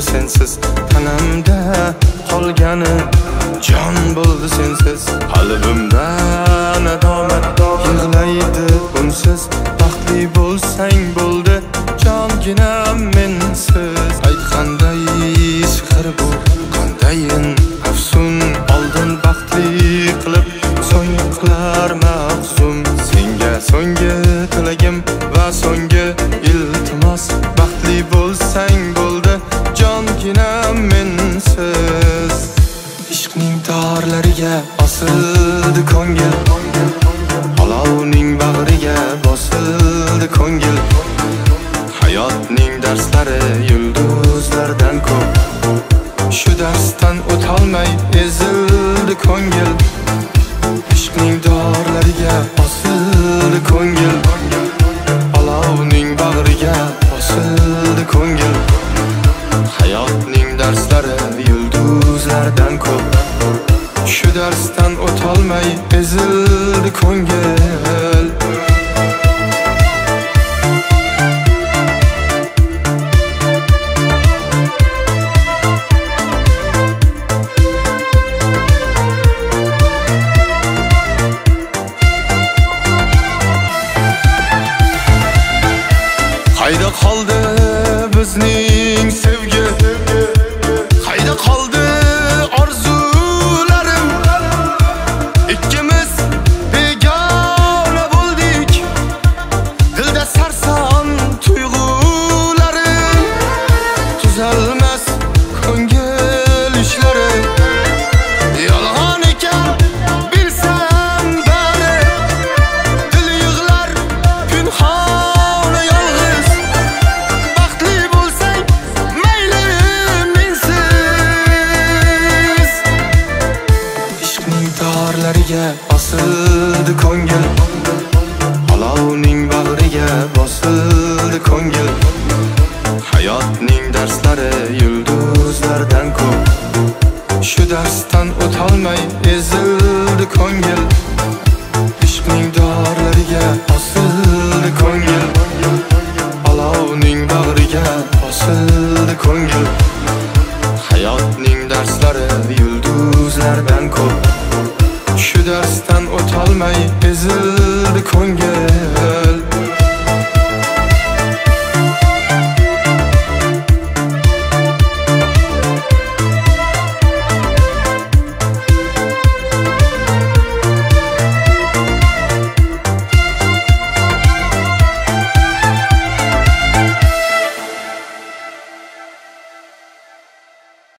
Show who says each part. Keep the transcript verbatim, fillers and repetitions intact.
Speaker 1: sensiz, tanamda qolgani jon bo'ldi sensiz. Qalbimda nadomat yig'laydi unsiz. Baxtli bo'lsang bo'ldi jonginam mensiz. Aytganday sehr bu qandayin afsun, oldin baxtli qilib so'ng qilar mahzun. Senga so'nggi tilagim va so'nggi iltimos, baxtli bo'lsang bo'ldi jonginam mensiz. Ishqning torlariga osildi ko'ngil, olovning bag'riga bosildi ko'ngil. Hayotning darslari yulduzlardan ko'p, shu darsdan o'tolmay ezildi ko'ngil. Ishqning torlariga osildi ko'ngil, olovning bag'riga bosildi ko'ngil. Hayotning darslari yulduzlardan ko'p, shu darsdan o'tolmay ezildi ko'ngil. Qayda qoldi bizning